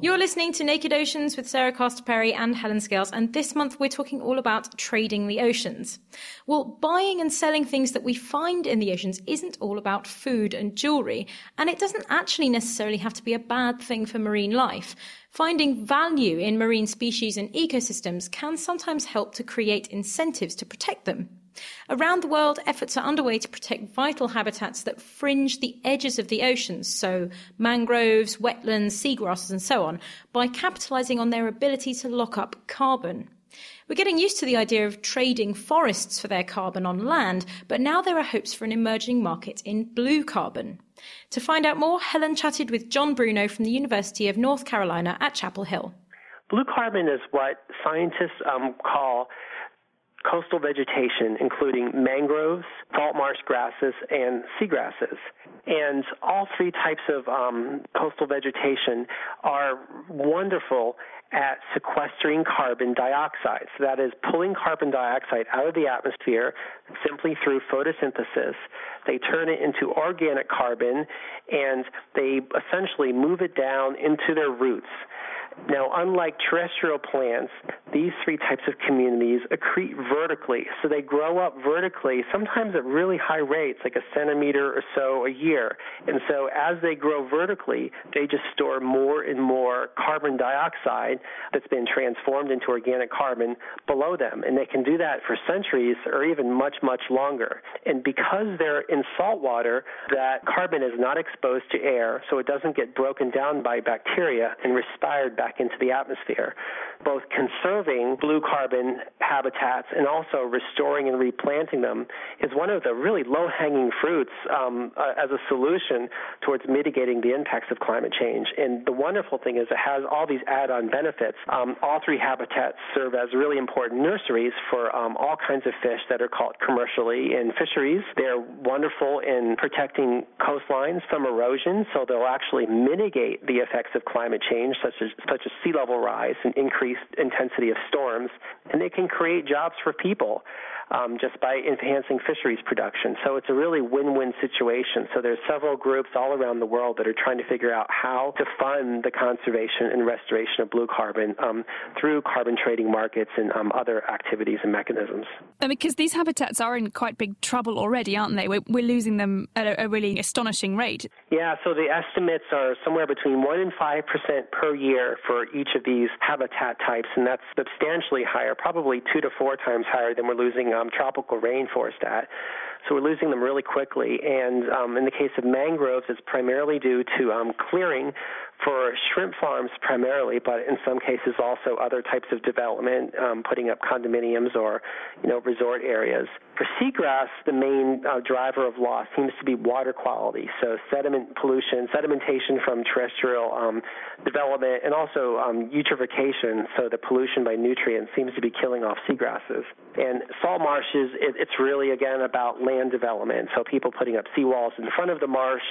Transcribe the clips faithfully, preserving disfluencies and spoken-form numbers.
You're listening to Naked Oceans with Sarah Castor-Perry and Helen Scales, and this month we're talking all about trading the oceans. Well, buying and selling things that we find in the oceans isn't all about food and jewellery, and it doesn't actually necessarily have to be a bad thing for marine life. Finding value in marine species and ecosystems can sometimes help to create incentives to protect them. Around the world, efforts are underway to protect vital habitats that fringe the edges of the oceans, so mangroves, wetlands, seagrasses and so on, by capitalising on their ability to lock up carbon. We're getting used to the idea of trading forests for their carbon on land, but now there are hopes for an emerging market in blue carbon. To find out more, Helen chatted with John Bruno from the University of North Carolina at Chapel Hill. Blue carbon is what scientists um, call coastal vegetation, including mangroves, salt marsh grasses, and seagrasses. And all three types of um, coastal vegetation are wonderful at sequestering carbon dioxide. So that is pulling carbon dioxide out of the atmosphere simply through photosynthesis. They turn it into organic carbon, and they essentially move it down into their roots. Now, unlike terrestrial plants, these three types of communities accrete vertically. So they grow up vertically, sometimes at really high rates, like a centimeter or so a year. And so as they grow vertically, they just store more and more carbon dioxide that's been transformed into organic carbon below them. And they can do that for centuries or even much, much longer. And because they're in salt water, that carbon is not exposed to air, so it doesn't get broken down by bacteria and respired back into the atmosphere. Both conserving blue carbon habitats and also restoring and replanting them is one of the really low-hanging fruits um, uh, as a solution towards mitigating the impacts of climate change. And the wonderful thing is it has all these add-on benefits. Um, all three habitats serve as really important nurseries for um, all kinds of fish that are caught commercially in fisheries. They're wonderful in protecting coastlines from erosion, so they'll actually mitigate the effects of climate change, such as such as sea level rise and increased intensity of storms, and they can create jobs for people um, just by enhancing fisheries production. So it's a really win-win situation. So there's several groups all around the world that are trying to figure out how to fund the conservation and restoration of blue carbon um, through carbon trading markets and um, other activities and mechanisms. And because these habitats are in quite big trouble already, aren't they? We're, we're losing them at a, a really astonishing rate. Yeah, so the estimates are somewhere between one and five percent per year for each of these habitat types, and that's substantially higher, probably two to four times higher than we're losing um, tropical rainforest at. So we're losing them really quickly. And um, in the case of mangroves, it's primarily due to um, clearing for shrimp farms primarily, but in some cases also other types of development, um, putting up condominiums or, you know, resort areas. For seagrass, the main uh, driver of loss seems to be water quality, so sediment pollution, sedimentation from terrestrial um, development, and also um, eutrophication, so the pollution by nutrients seems to be killing off seagrasses. And salt marshes, it, it's really, again, about land development, so people putting up seawalls in front of the marsh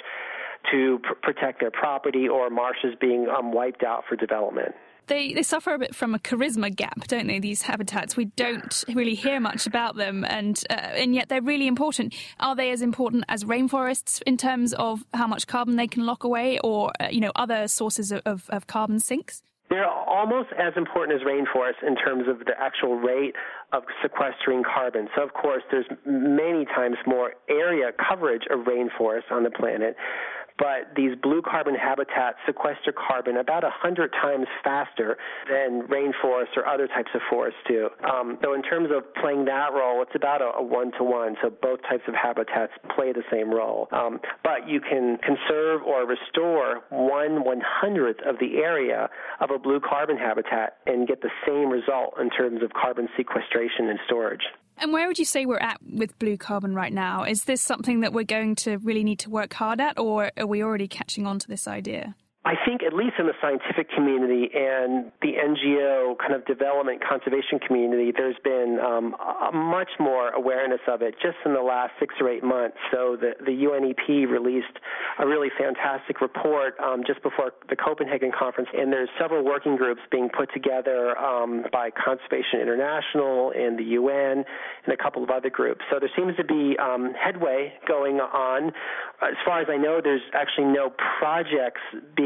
to pr- protect their property, or marshes being um, wiped out for development. They they suffer a bit from a charisma gap, don't they, these habitats? We don't really hear much about them, and uh, and yet they're really important. Are they as important as rainforests in terms of how much carbon they can lock away, or, uh, you know, other sources of, of, of carbon sinks? They're almost as important as rainforests in terms of the actual rate of sequestering carbon. So, of course, there's many times more area coverage of rainforests on the planet. But these blue carbon habitats sequester carbon about one hundred times faster than rainforests or other types of forests do. Um, so in terms of playing that role, it's about a, a one-to-one. So both types of habitats play the same role. Um, but you can conserve or restore one one-hundredth of the area of a blue carbon habitat and get the same result in terms of carbon sequestration and storage. And where would you say we're at with blue carbon right now? Is this something that we're going to really need to work hard at, or are we already catching on to this idea? I think at least in the scientific community and the N G O kind of development conservation community, there's been um, a much more awareness of it just in the last six or eight months. So the, the U N E P released a really fantastic report um, just before the Copenhagen conference, and there's several working groups being put together um, by Conservation International and the U N and a couple of other groups. So there seems to be um, headway going on. As far as I know, there's actually no projects being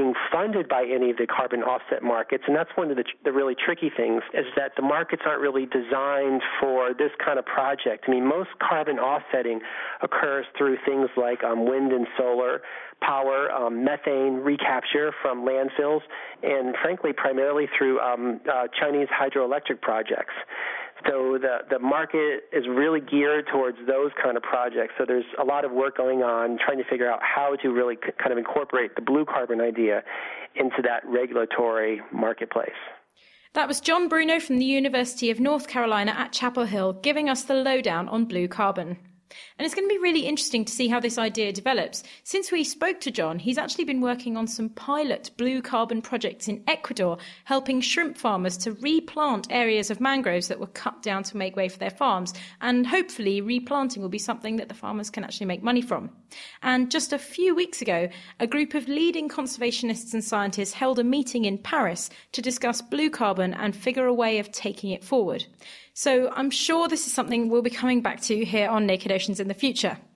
being funded by any of the carbon offset markets. And that's one of the, the really tricky things, is that the markets aren't really designed for this kind of project. I mean, most carbon offsetting occurs through things like um, wind and solar power, um, methane recapture from landfills, and frankly, primarily through um, uh, Chinese hydroelectric projects. So the, the market is really geared towards those kind of projects. So there's a lot of work going on trying to figure out how to really c- kind of incorporate the blue carbon idea into that regulatory marketplace. That was John Bruno from the University of North Carolina at Chapel Hill giving us the lowdown on blue carbon. And it's going to be really interesting to see how this idea develops. Since we spoke to John, he's actually been working on some pilot blue carbon projects in Ecuador, helping shrimp farmers to replant areas of mangroves that were cut down to make way for their farms. And hopefully replanting will be something that the farmers can actually make money from. And just a few weeks ago, a group of leading conservationists and scientists held a meeting in Paris to discuss blue carbon and figure a way of taking it forward. So I'm sure this is something we'll be coming back to here on Naked Oceans in the future.